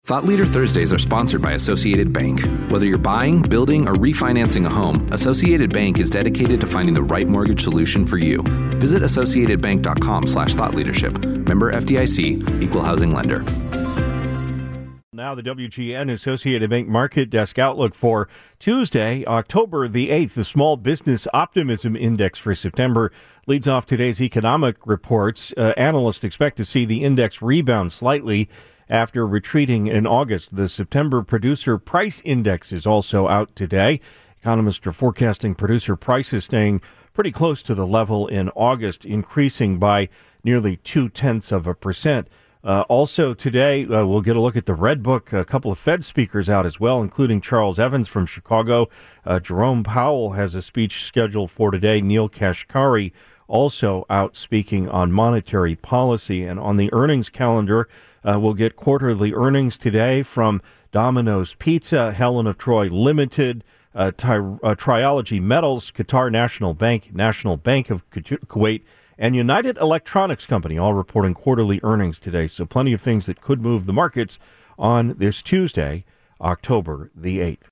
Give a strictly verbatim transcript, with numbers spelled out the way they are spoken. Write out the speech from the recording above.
Thought Leader Thursdays are sponsored by Associated Bank. Whether you're buying, building, or refinancing a home, Associated Bank is dedicated to finding the right mortgage solution for you. Visit associatedbank.com slash thought leadership. Member F D I C, Equal Housing Lender. Now the W G N Associated Bank Market Desk outlook for Tuesday, October the eighth. The Small Business Optimism Index for September leads off today's economic reports. Uh, analysts expect to see the index rebound slightly after retreating in August. The September Producer Price Index is also out today. Economists are forecasting producer prices staying pretty close to the level in August, increasing by nearly two-tenths of a percent. Uh, also today, uh, we'll get a look at the Red Book. A couple of Fed speakers out as well, including Charles Evans from Chicago. Uh, Jerome Powell has a speech scheduled for today. Neel Kashkari also out speaking on monetary policy. And on the earnings calendar, uh, we'll get quarterly earnings today from Domino's Pizza, Helen of Troy Limited, uh, Tri- uh, Triology Metals, Qatar National Bank, National Bank of Kuwait, and United Electronics Company, all reporting quarterly earnings today. So plenty of things that could move the markets on this Tuesday, October the eighth.